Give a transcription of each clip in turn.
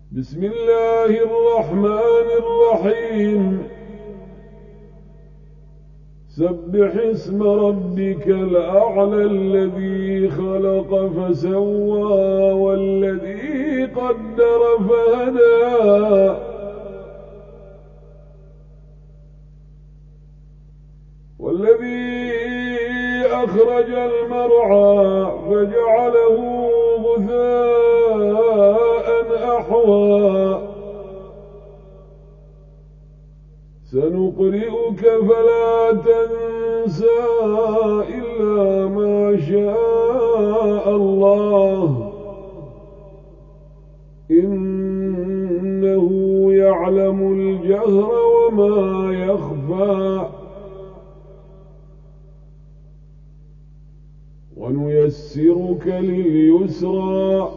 بسم الله الرحمن الرحيم سبح اسم ربك الأعلى الذي خلق فسوى والذي قدر فهدى والذي أخرج المرعى فجعله غثاء أحوى سنقرئك فلا تنسى إلا ما شاء الله إنه يعلم الجهر وما يخفى ونيسرك لليسرى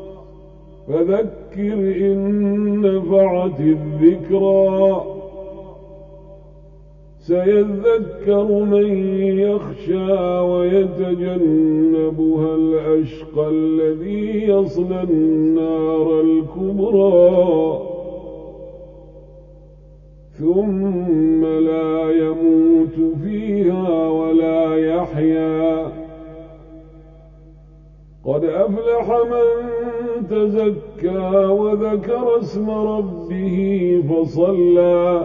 فذكر إن نفعت الذكرى سيذكر من يخشى ويتجنبها الأشقى الذي يصلى النار الكبرى ثم لا يموت فيها ولا يحيا قد أفلح من تزكى وذكر اسم ربه فصلى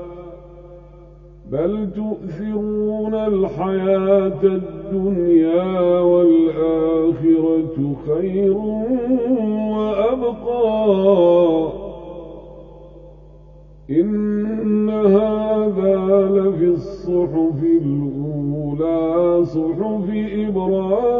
بل تؤثرون الحياة الدنيا والآخرة خير وأبقى إن هذا لفي الصحف الأولى صحف إبراهيم